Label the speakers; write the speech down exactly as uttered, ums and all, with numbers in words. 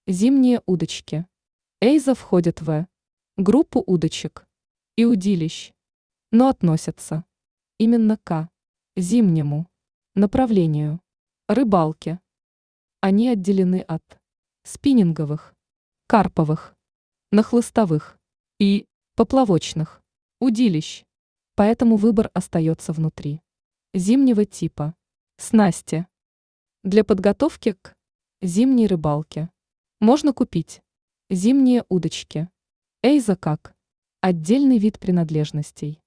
Speaker 1: Зимние удочки. Эйза входит в группу удочек и удилищ, но относятся именно к зимнему направлению рыбалки. Они отделены от спиннинговых, карповых, нахлыстовых и поплавочных удилищ, поэтому выбор остается внутри зимнего типа снасти. Для подготовки к зимней рыбалке можно купить зимние удочки Эйза как отдельный вид принадлежностей.